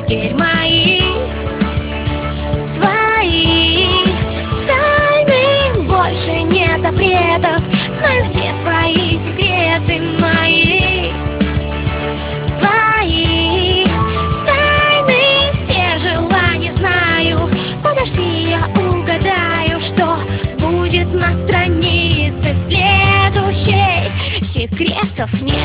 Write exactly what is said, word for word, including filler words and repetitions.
теперь мои, твои тайны. Больше нет запретов, знаю все твои секреты мои, твои тайны. Все желания знаю, подожди, я угадаю, что будет на странице следующей. Секретов нет.